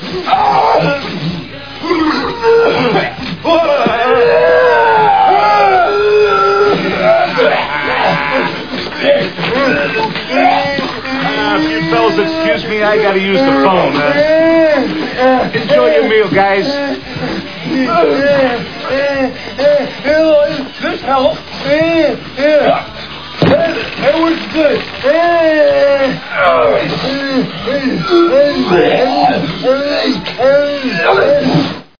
If you fellas excuse me, I gotta use the phone. Enjoy your meal, guys. This help. That was good.